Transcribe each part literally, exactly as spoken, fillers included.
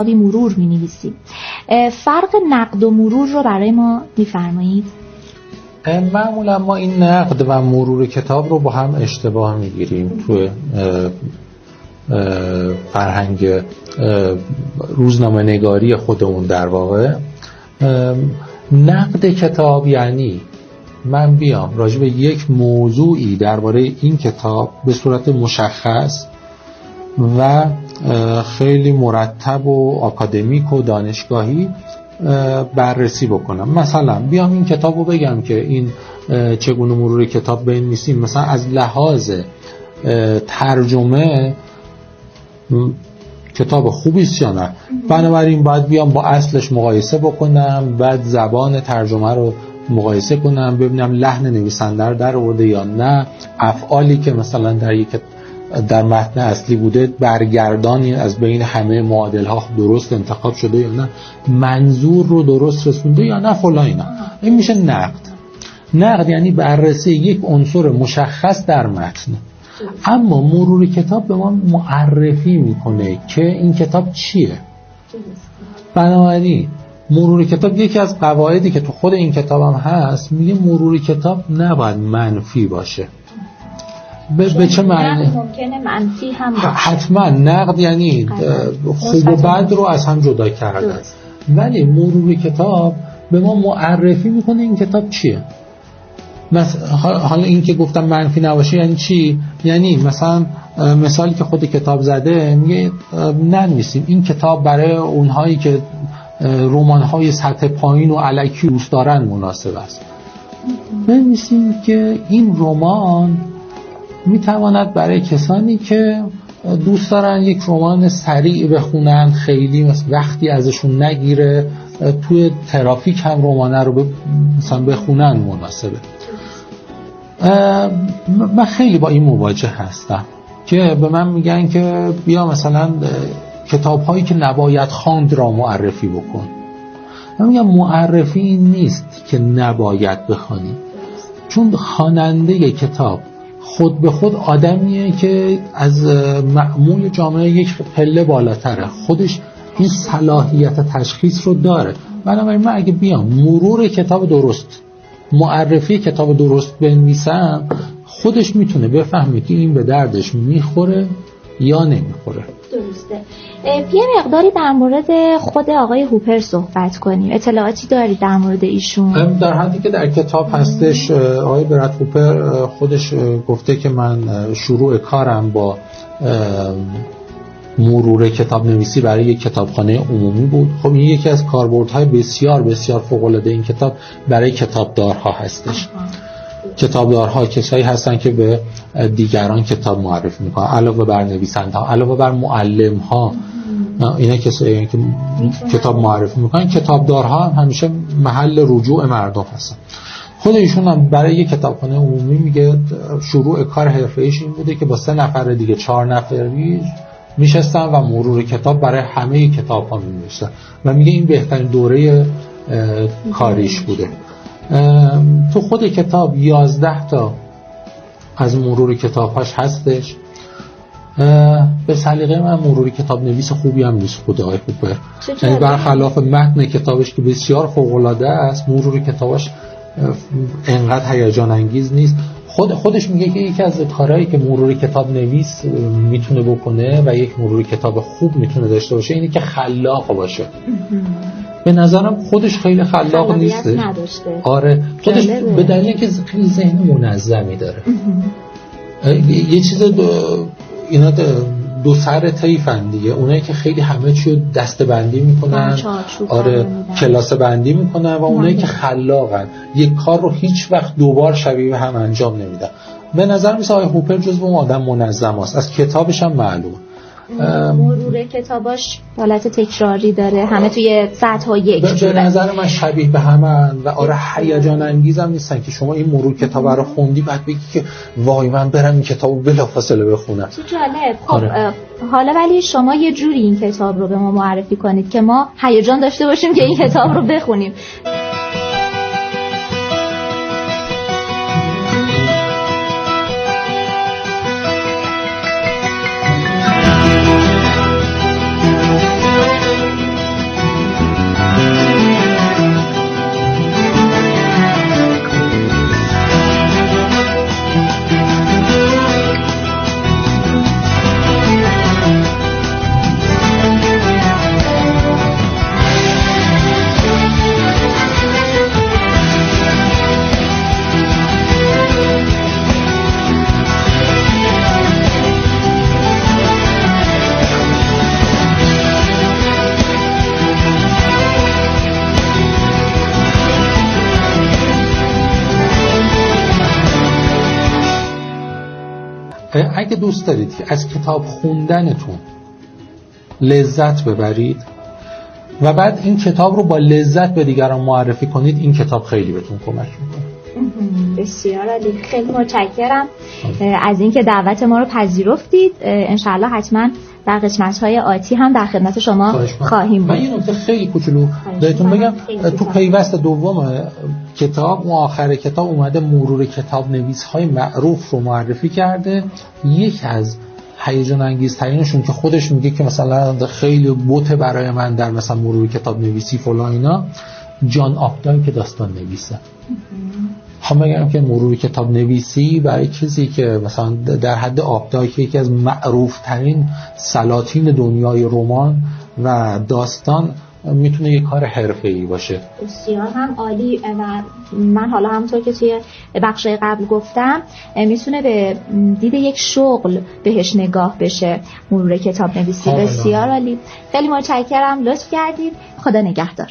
مرور می‌نویسید. فرق نقد و مرور رو برای ما می‌فرمایید؟ معمولا ما این نقد و مرور کتاب رو با هم اشتباه می‌گیریم توی فرهنگ روزنامه نگاری خودمون. در واقع نقد کتاب یعنی من بیام راجع به یک موضوعی درباره این کتاب به صورت مشخص و خیلی مرتب و آکادمیک و دانشگاهی بررسی بکنم. مثلا بیام این کتاب رو بگم که این چگونه مرور کتاب بنویسیم، مثلا از لحاظ ترجمه کتاب خوبی است یا نه، بنابراین باید بیام با اصلش مقایسه بکنم، بعد زبان ترجمه رو مقایسه کنم، ببینم لحن نویسنده رو در آورده یا نه، افعالی که مثلا در یک در متن اصلی بوده برگردانی از بین همه معادل ها درست انتخاب شده یا نه، منظور رو درست رسونده یا نه، فلان اینا. این میشه نقد. نقد یعنی بررسی یک عنصر مشخص در متن. اما مرور کتاب به ما معرفی میکنه که این کتاب چیه. بنابراین مرور کتاب یکی از قواعدی که تو خود این کتاب هم هست، میگه مرور کتاب نباید منفی باشه. به, به چه معنی؟ نقد ممکنه منفی هم باشه. حتما نقد یعنی خوب و بد رو از هم جدا کردن، ولی مرور کتاب به ما معرفی میکنه این کتاب چیه. حالا این که گفتم منفی نباشه یعنی چی؟ یعنی مثلا مثالی که خود کتاب زده میگه ننویسیم این کتاب برای اونهایی که رمان‌های سطح پایین و الکی دوست دارن مناسب است. بنویسیم که این رمان میتواند برای کسانی که دوست دارن یک رمان سریع بخونن، خیلی وقتی ازشون نگیره، توی ترافیک هم رمانه رو مثلا بخونن مناسبه. من خیلی با این مواجه هستم که به من میگن که بیا مثلا کتاب هایی که نباید خواند را معرفی بکن. من میگم معرفی این نیست که نباید بخوانی، چون خواننده کتاب خود به خود آدمیه که از معمول جامعه یک پله بالاتره، خودش این صلاحیت تشخیص رو داره. بنابراین من اگه بیام مرور کتاب درست، معرفی کتاب درست بنویسم، خودش میتونه بفهمه که این به دردش میخوره یا نمیخوره. درسته. یه مقداری در مورد خود آقای هوپر صحبت کنیم. اطلاعاتی داری در مورد ایشون؟ در حدی که در کتاب هستش، آقای براد هوپر خودش گفته که من شروع کارم با مرور کتاب نویسی برای یک کتابخانه عمومی بود. خب این یکی از کاربردهای بسیار بسیار فوق‌العاده این کتاب برای کتابدارها هستش. کتابدارها کسایی هستن که به دیگران کتاب معرفی میکنن، علاوه بر نویسنده‌ها، علاوه بر معلم‌ها، اینا کسایی که کتاب معرفی میکنن. کتابدارها هم همیشه محل رجوع مردم هستن. خود ایشون هم برای یک کتابخانه عمومی میگه شروع کار حرفه‌ایش این بوده که با سه نفر دیگه، چهار نفری میشستن و مرور کتاب برای همه کتاب‌ها می‌نوشتن و میگه این بهترین دوره کاریش بوده. تو خود کتاب یازده تا از مرور کتاب‌هاش هستش. به سلیقه من مرور کتاب نویس خوبی هم نیست خود آقای هوپر، یعنی برخلاف متن کتابش که بسیار فوق‌العاده است، مرور کتابش انقدر هیجان انگیز نیست. خود خودش میگه که یکی از کارهایی که مرور کتاب نویس میتونه بکنه و یک مرور کتاب خوب میتونه داشته باشه اینه که خلاق باشه. به نظرم خودش خیلی خلاق نیسته. آره خودش به دلیل که خیلی ذهن منظمی داره. یه چیز دو... اینا دو سر طیفن دیگه، اونایی که خیلی همه چی رو دسته‌بندی میکنن، آره کلاسه بندی میکنن، و اونایی که خلاقن یک کار رو هیچ وقت دوبار شبیه هم انجام نمیدن. به نظر میاد آقای هوپر جزو اون آدم منظم است. از کتابش هم معلومه. مرور کتاباش حالت تکراری داره، همه توی سطح یک جوره. به نظر من شبیه به همن و آره هیجان انگیزم نیستن که شما این مرور کتاب رو خوندی بعد بگی که وای من برم این کتابو بلافاصله بخونم. چه جالب. خب آره. حالا ولی شما یه جوری این کتاب رو به ما معرفی کنید که ما هیجان داشته باشیم که این کتاب رو بخونیم. اگه دوست دارید که از کتاب خوندنتون لذت ببرید و بعد این کتاب رو با لذت به دیگران معرفی کنید، این کتاب خیلی بهتون کمک میکنه. بسیار عالی، خیلی متشکرم از اینکه دعوت ما رو پذیرفتید. انشالله حتما در قسمت‌های آتی هم در خدمت شما خواهیم بود. من یه نکته خیلی کوچولو بهتون بگم، تو پیوست دوم کتاب و آخر کتاب اومده مرور کتاب نویس‌های معروف رو معرفی کرده. یکی از هیجان انگیزترینشون که خودش میگه که مثلا خیلی بوته برای من در مثلا مرور کتاب نویسی فلان اینا، جان آپدای که داستان نویسه. هم بگم که مرور کتاب نویسی برای کسی که مثلا در حد آپدای که یکی از معروف ترین سلاطین دنیای رمان و داستان میتونه یک کار حرفه‌ای باشه. بسیار هم عالی. و من حالا همونطور که توی بخش قبل گفتم میتونه به دید یک شغل بهش نگاه بشه مرور کتاب نویسی. بسیار عالی، خیلی متشکرم، لطف کردید. خدا نگهدار.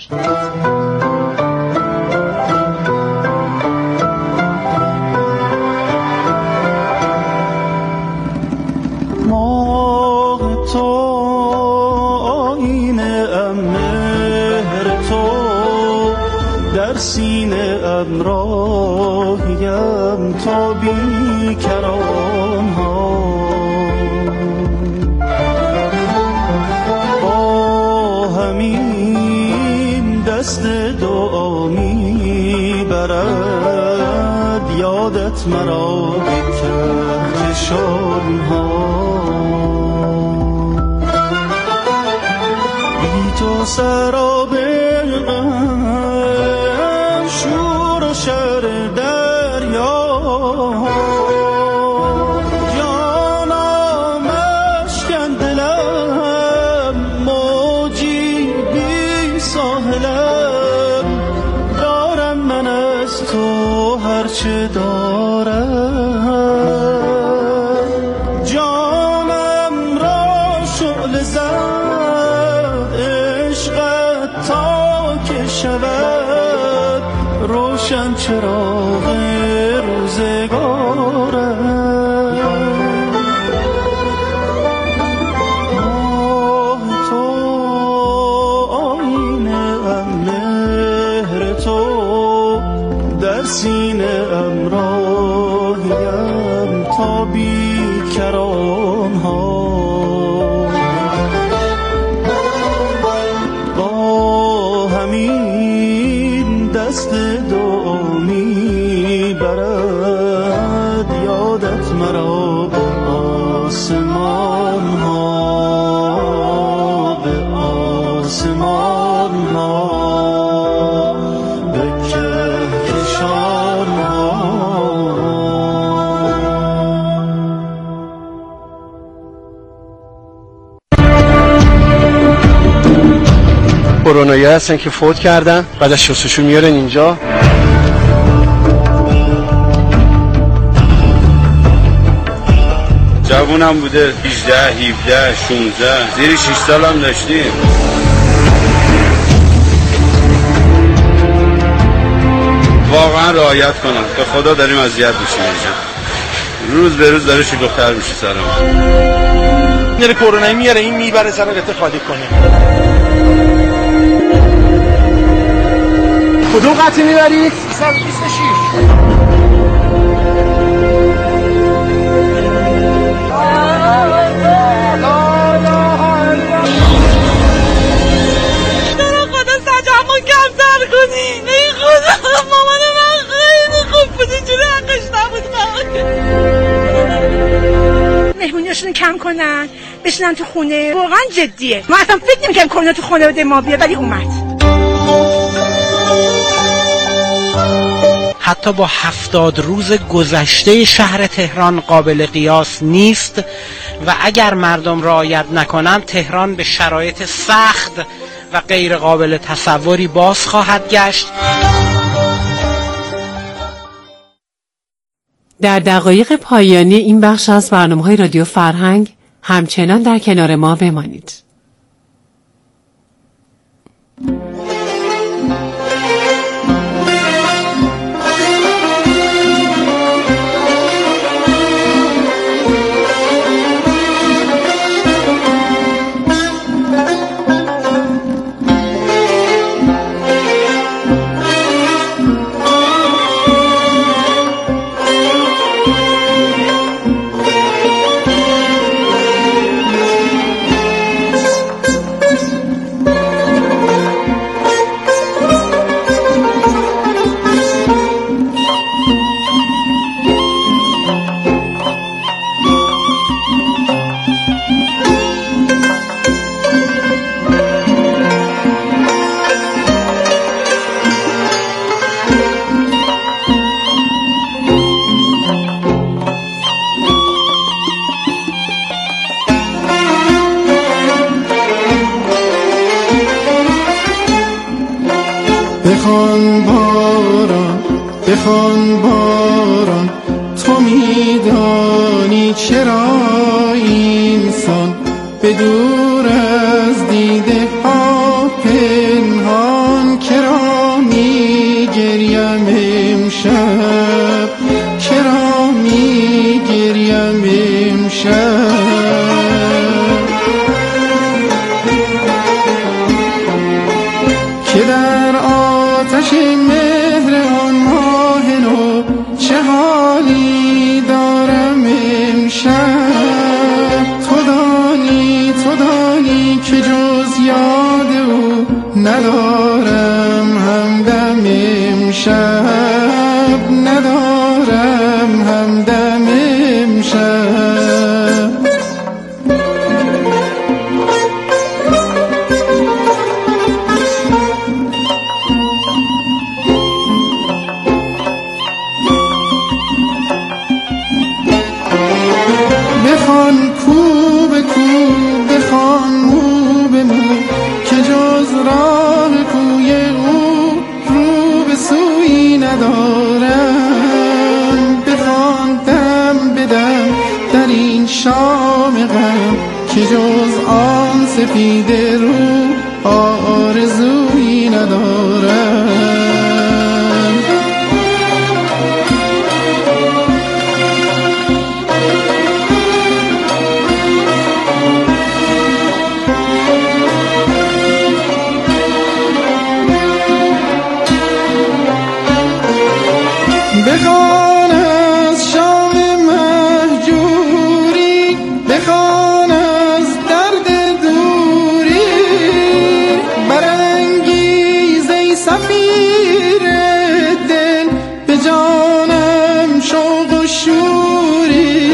سینه ام راهیم تا بی کران ها، با همین دست دعا می برد یادت مرا به کهکشان ها. بی تو سراب شر دریا، جانم اشکن دلم موجی بی ساحلم، دارم من از تو هرچه دارم، جانم را شعله زد عشقت تا که شود روشن چراغ روزگارم. آه تو آینه ام، مهر تو در سینه ام راهیم تا بی کران ها، با همین دست دعا می برد یادت مرا به آسمان ها، به آسمان ها، به کهکشان ها. کرونایی هستن که فوت کردن، بعد از شستشو میارن اینجا. جوونم بوده هجده هفده شانزده، زیر شش سال هم داشتیم. واقعا رعایت کنم، به خدا داریم اذیت میشیم اینجا، روز به روز داره شلوغ‌تر میشه سرمون. میره کرونایی میاره این میبره سر قطعه خالی کنه. کدوم قطعه میبری؟ سیصد و بیست و شش. مهمونیاشونو کم کنن بشینن تو خونه. واقعا جدیه. ما اصلا فکر نمی‌کردیم کرونا تو خونه بده ما بیاد، ولی اومد. حتی با هفتاد روز گذشته شهر تهران قابل قیاس نیست و اگر مردم رعایت نکنند تهران به شرایط سخت و غیر قابل تصوری باز خواهد گشت. در دقایق پایانی این بخش از برنامه‌های رادیو فرهنگ همچنان در کنار ما بمانید. بخوان باران بخوان باران، تو میدانی چرا اینسان به دور از دیده ها پنهان، کرا میگریم امشب، کرا میگریم امشب، که در آتش مهر آن ماه نو چه حالی دارم امشب. تو دانی تو دانی که جز یاد او ندارم همدم امشب، ندارم همدم امشب. بخوان کو به کو بخوان مو به مو، که جز راه کوی او رو به سوی ندارم. بخوان دم به دم در این شام غم، که جز آن سفید رو آرزویی ندارم. بخوان از شام مهجوری، بخوان از درد دوری، برانگیز ای سفیر دل به جانم شوق و شوری.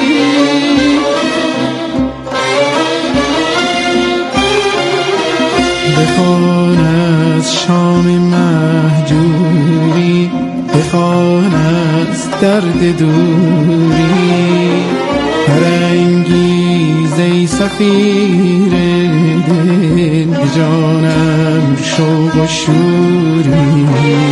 بخوان از شام مهجوری، بخوان از درد دوری، برانگیز ای سفیر دل به جانم شوق و شوری.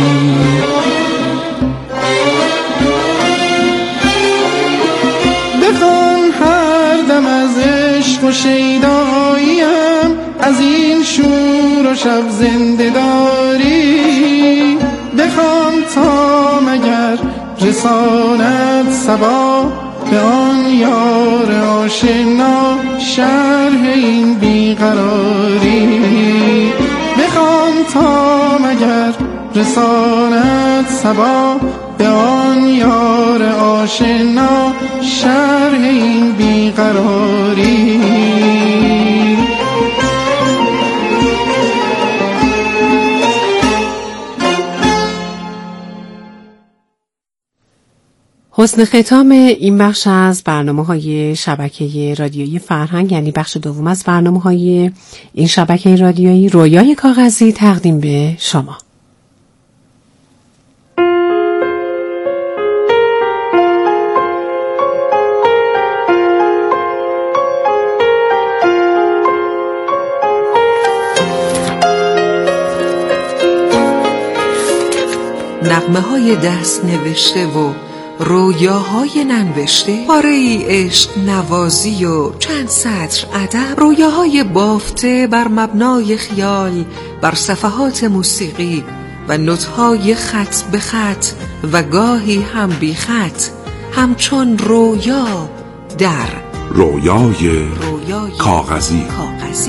بخوان هر دم از عشق و شیداییم، از این شور و شب زنده داری. بخوان تا مگر رساند صبا به آن یار آشنا شرح این بیقراری. بخوان تا مگر رساند صبا به آن یار آشنا شرح این بیقراری. حسن ختام این بخش از برنامه‌های شبکه رادیویی فرهنگ، یعنی بخش دوم از برنامه‌های این شبکه رادیویی رویای کاغذی، تقدیم به شما. نغمه‌های دست نوشته و رویاهای ننوشته، پاره‌ای عشق نوازی و چند سطر ادب، رویاهای بافته بر مبنای خیال بر صفحات موسیقی و نوت‌های خط به خط و گاهی هم بی خط، همچون رویا در رویای, رویای کاغذی. کاغذی.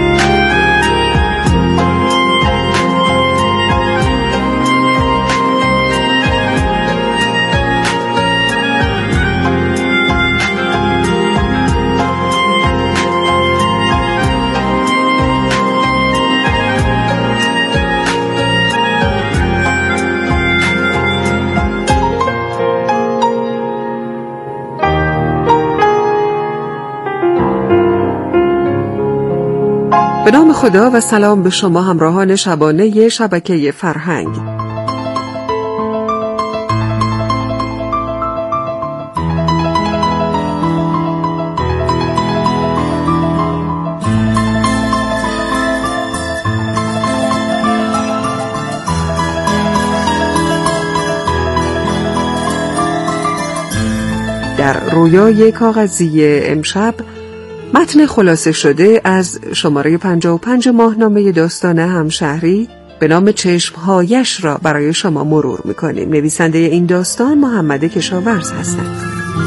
به نام خدا و سلام به شما همراهان شبانه شبکه فرهنگ. در رویای کاغذی امشب متن خلاصه شده از شماره پنجاه و پنج ماهنامه داستان همشهری به نام چشمهایش را برای شما مرور میکنیم. نویسنده این داستان محمد کشاورز هستند.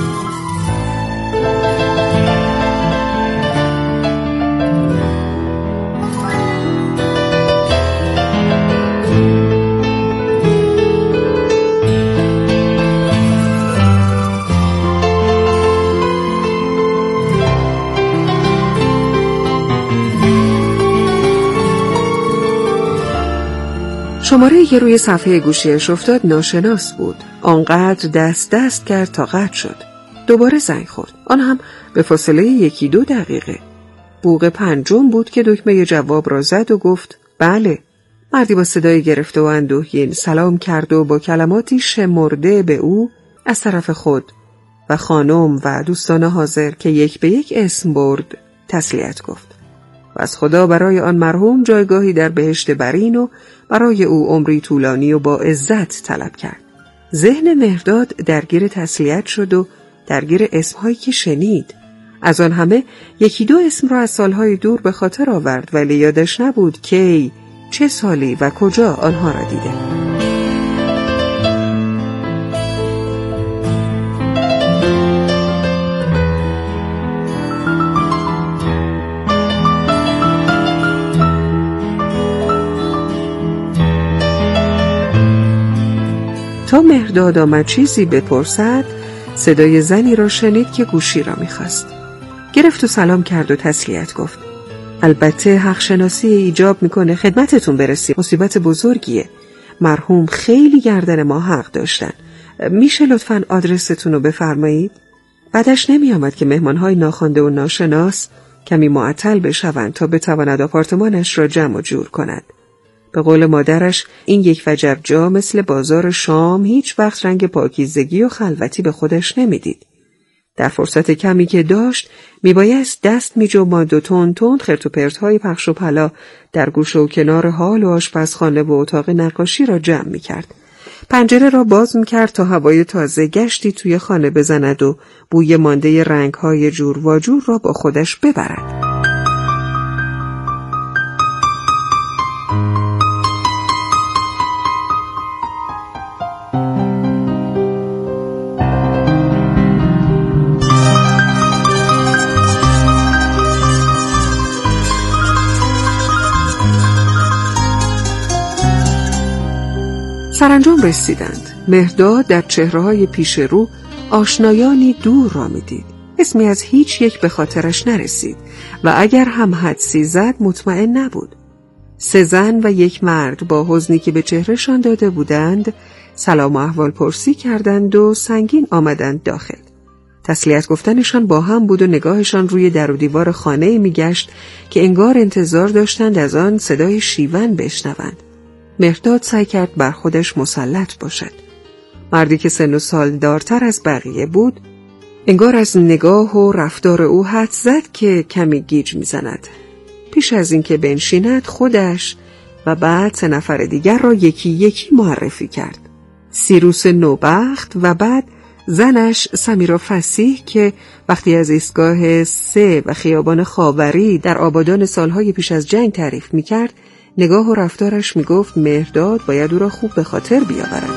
شماره که روی صفحه گوشیش افتاد ناشناس بود. آنقدر دست دست کرد تا قطع شد. دوباره زنگ خورد. آن هم به فاصله یکی دو دقیقه. بوق پنجم بود که دکمه جواب را زد و گفت بله. مردی با صدای گرفته و اندوهگین سلام کرد و با کلماتی شمرده به او از طرف خود و خانم و دوستان حاضر که یک به یک اسم برد تسلیت گفت. و از خدا برای آن مرحوم جایگاهی در بهشت برین و برای او عمری طولانی و با عزت طلب کرد. ذهن مهرداد درگیر تسلیت شد و درگیر اسمهایی که شنید. از آن همه یکی دو اسم را از سالهای دور به خاطر آورد ولی یادش نبود کی، چه سالی و کجا آنها را دیده. تا مهرداد آمد چیزی بپرسد صدای زنی را شنید که گوشی را می‌خواست. گرفت و سلام کرد و تسلیت گفت. البته حق شناسی ایجاب میکنه خدمتتون برسیم. مصیبت بزرگیه. مرحوم خیلی گردن ما حق داشتن. میشه لطفاً آدرستون رو بفرمایید؟ بعدش نمیامد که مهمانهای ناخوانده و ناشناس کمی معطل بشوند تا بتواند آپارتمانش را جمع و جور کند. به قول مادرش این یک وجب جا مثل بازار شام هیچ وقت رنگ پاکیزگی و خلوتی به خودش نمیدید. در فرصت کمی که داشت میبایست دست میجنباند و تند تند خرت و پرت‌های پخش و پلا در گوشه و کنار هال و آشپزخانه و اتاق نقاشی را جمع میکرد. پنجره را باز میکرد تا هوای تازه گشتی توی خانه بزند و بوی مانده رنگ‌های جور و جور را با خودش ببرد. سرانجام رسیدند. مهرداد در چهره‌های پیش رو آشنایانی دور را می‌دید. اسمی از هیچ یک به خاطرش نرسید و اگر هم حدسی زد مطمئن نبود. سه زن و یک مرد با حزنی که به چهرهشان داده بودند سلام و احوال پرسی کردند و سنگین آمدند داخل. تسلیت گفتنشان با هم بود و نگاهشان روی در و دیوار خانه‌ای می‌گشت که انگار انتظار داشتند از آن صدای شیون بشنوند. مهرداد سعی کرد بر خودش مسلط باشد. مردی که سن و سال دارتر از بقیه بود انگار از نگاه و رفتار او حدس زد که کمی گیج میزند. پیش از اینکه بنشیند خودش و بعد سه نفر دیگر را یکی یکی معرفی کرد. سیروس نوبخت و بعد زنش سمیرا فسیح که وقتی از ایستگاه سه و خیابان خاوری در آبادان سالهای پیش از جنگ تعریف میکرد نگاه و رفتارش میگفت مهرداد باید او را خوب به خاطر بیاورد.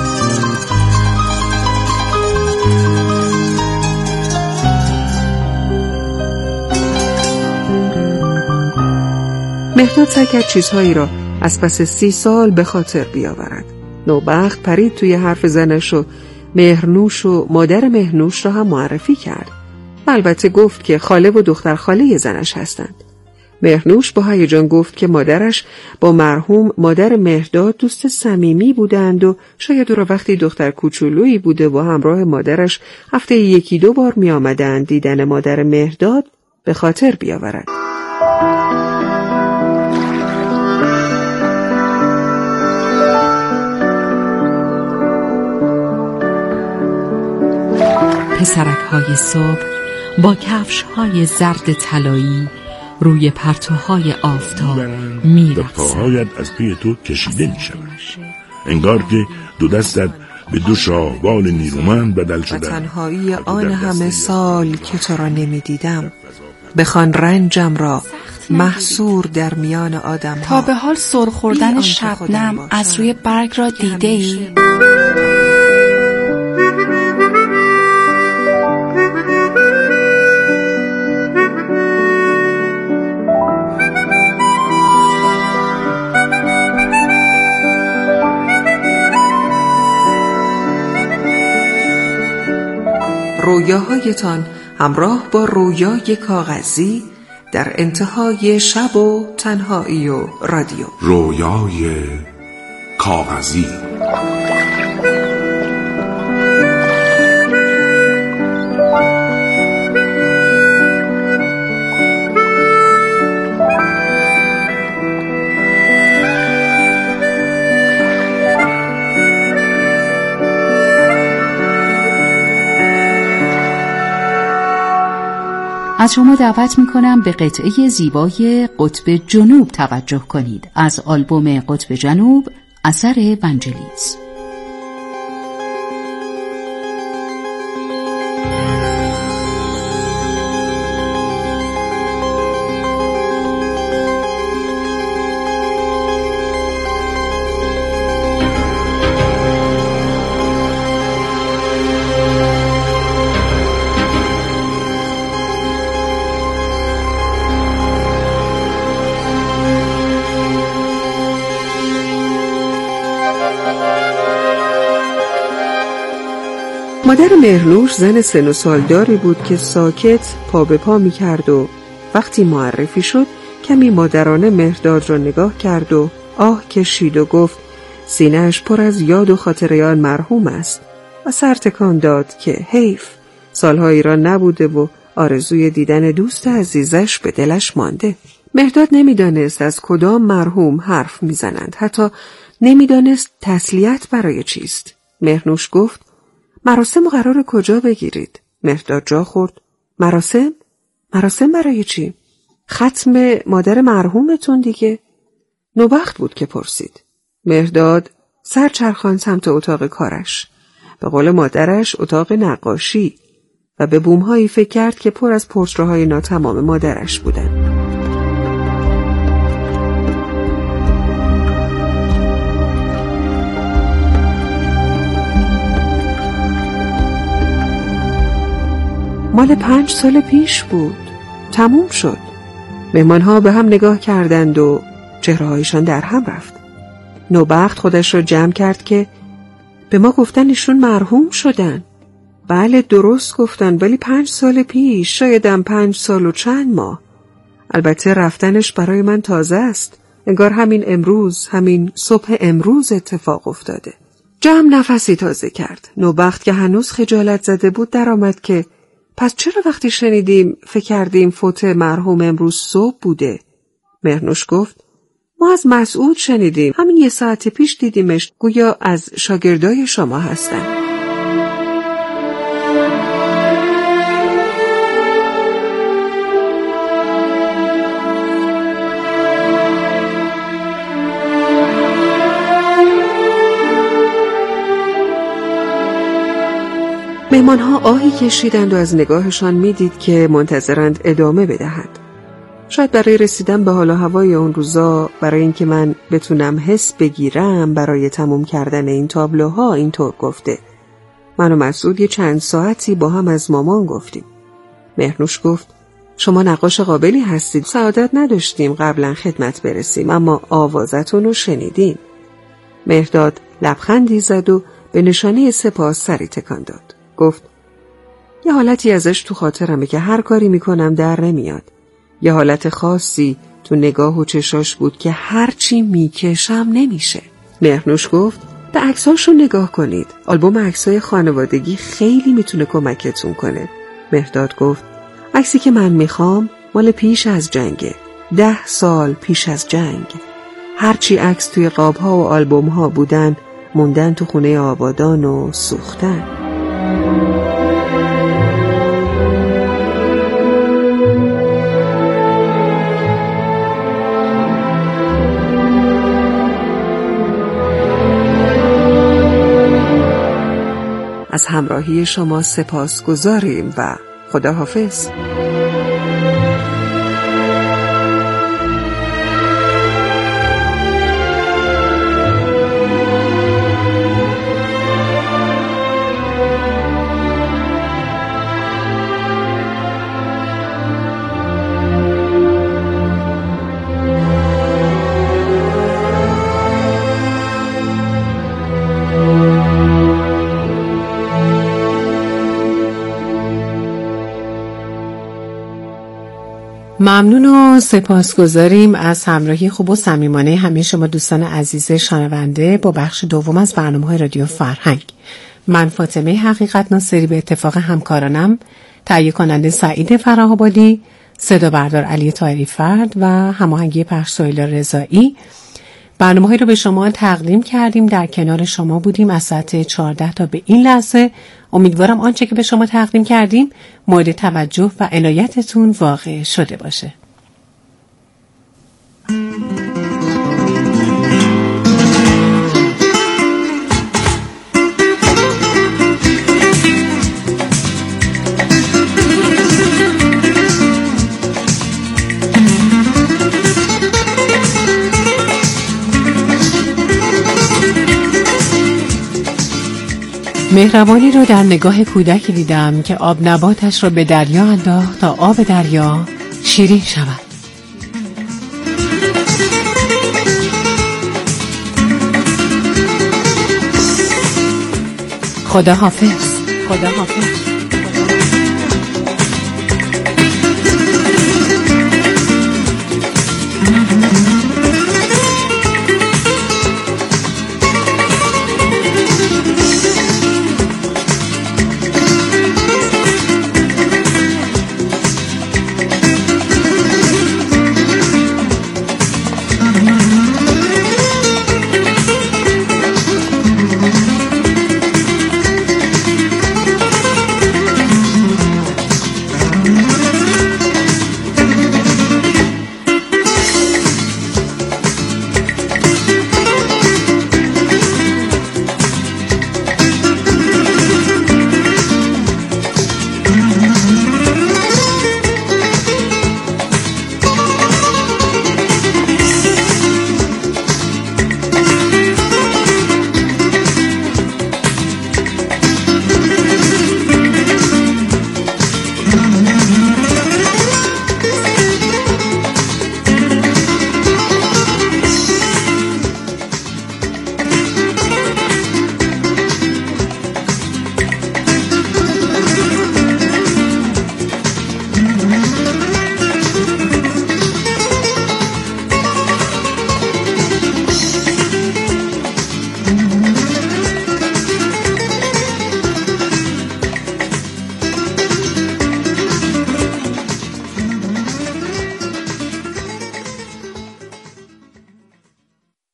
مهرداد سعی کرد چیزهایی را از پس سی سال به خاطر بیاورد. نوبخت پرید توی حرف زنش و مهرنوش و مادر مهرنوش را هم معرفی کرد. البته گفت که خاله و دختر خاله زنش هستند. مهرنوش با هیجان گفت که مادرش با مرحوم مادر مهرداد دوست صمیمی بودند و شاید او را وقتی دختر کوچولویی بوده و همراه مادرش هفته یکی دو بار می آمدند دیدن مادر مهرداد به خاطر بیاورد. پسرک های صبح با کفش های زرد طلایی روی پرتوهای آفتاب می‌رقصند. پاهایت از پی تو کشیده می‌شود. انگار که دو دستت به دو شاهبال نیرومند بدل شدند. و تنهایی آن همه سال که تو را نمی دیدم، بخوان رنجم را محصور در میان آدم ها. تا به حال سر خوردن شبنم از روی برگ را دیده ای؟ رویاهایتان همراه با رویای کاغذی در انتهای شب و تنهایی و رادیو. رویای کاغذی. از شما دعوت می‌کنم به قطعه زیبای قطب جنوب توجه کنید از آلبوم قطب جنوب اثر ونجلیز. مادر مهرنوش زن سن و سالداری بود که ساکت پا به پا می کرد و وقتی معرفی شد کمی مادرانه مهرداد را نگاه کرد و آه کشید و گفت سینه‌اش پر از یاد و خاطره آن مرحوم است و سر تکان داد که حیف، سالهایی را نبوده و آرزوی دیدن دوست عزیزش به دلش مانده. مهرداد نمیدانست از کدام مرحوم حرف میزنند، حتی نمیدانست تسلیت برای چیست. مهرنوش گفت مراسم قرار کجا بگیرید؟ مهرداد جا خورد. مراسم؟ مراسم برای چی؟ ختم مادر مرحومتون دیگه؟ نوبخت بود که پرسید. مهرداد سر چرخان سمت اتاق کارش، به قول مادرش اتاق نقاشی، و به بومهایی فکر کرد که پر از پورتره‌های ناتمام مادرش بودن. مال پنج سال پیش بود. تموم شد. مهمانها به هم نگاه کردند و چهره‌هایشان در هم رفت. نوبخت خودش را جمع کرد که به ما گفتن ایشون مرحوم شدن. بله درست گفتن، ولی پنج سال پیش، شایدم پنج سال و چند ماه. البته رفتنش برای من تازه است. انگار همین امروز، همین صبح امروز اتفاق افتاده. جمع نفسی تازه کرد. نوبخت که هنوز خجالت زده بود در آمد که پس چرا وقتی شنیدیم فکر کردیم فوت مرحوم امروز صبح بوده؟ مهرنوش گفت ما از مسعود شنیدیم، همین یه ساعت پیش دیدیمش، گویا از شاگردای شما هستن. مهمانها آهی کشیدند و از نگاهشان میدید که منتظرند ادامه بدهد. شاید برای رسیدن به حال و هوای اون روزا، برای اینکه من بتونم حس بگیرم برای تموم کردن این تابلوها اینطور گفته. من و مسعود یه چند ساعتی با هم از مامان گفتیم. مهرنوش گفت شما نقاش قابلی هستید. سعادت نداشتیم قبلا خدمت برسیم، اما آوازتون رو شنیدیم. مهرداد لبخندی زد و به نشانه سپاس سری تکان داد. گفت یه حالتی ازش تو خاطرمه که هر کاری میکنم در نمیاد. یه حالت خاصی تو نگاه و چشاش بود که هرچی میکشم نمیشه. مهرنوش گفت به عکساشو نگاه کنید. آلبوم عکسای خانوادگی خیلی میتونه کمکتون کنه. مهرداد گفت عکسی که من میخوام مال پیش از جنگه. ده سال پیش از جنگ. هرچی عکس توی قابها و آلبومها بودن موندن تو خونه آبادان و سوختن. از همراهی شما سپاسگزاریم و خداحافظ. ممنون و سپاسگزاریم از همراهی خوب و صمیمانه همه شما دوستان عزیز شنونده با بخش دوم از برنامه‌های رادیو فرهنگ. من فاطمه حقیقت ناصری به اتفاق همکارانم تهیه کننده سعید فره‌آبادی، صدا بردار علی طاهری فرد و هماهنگی پخش سهیل رضایی برنامه‌هایی رو به شما تقدیم کردیم. در کنار شما بودیم از ساعت چهارده تا به این لحظه. امیدوارم آنچه که به شما تقدیم کردیم مورد توجه و عنایتتون واقع شده باشه. مهربانی رو در نگاه کودکی دیدم که آب نباتش رو به دریا انداخت تا آب دریا شیرین شود. خدا حافظ. خدا حافظ.